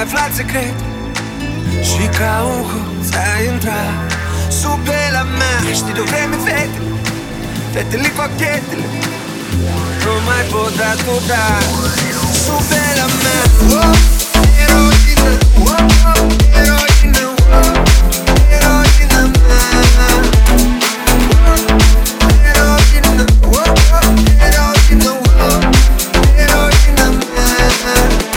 aflat secret și ca un hoț ai intrat sub la mea. Știi de-o vreme fetele cochetele nu mai pot atâta sub la mea. Eroină, eroină, eroină mea. Eroină, eroină, eroină mea.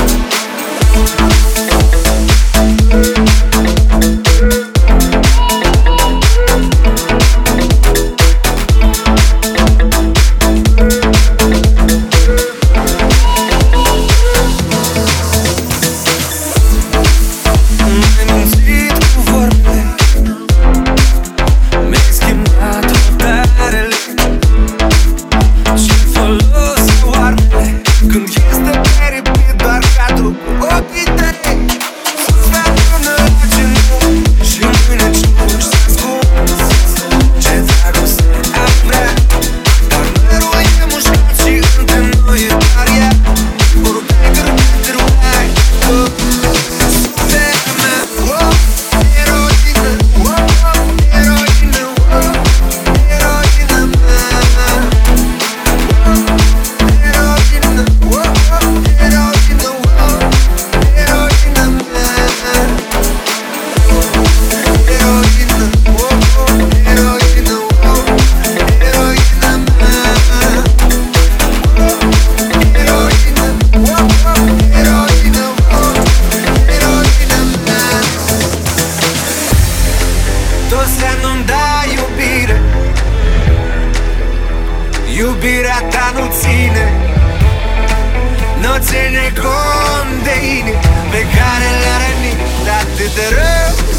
Iubirea ta nu ține cont de inimi pe care le-a rănit atât de rău.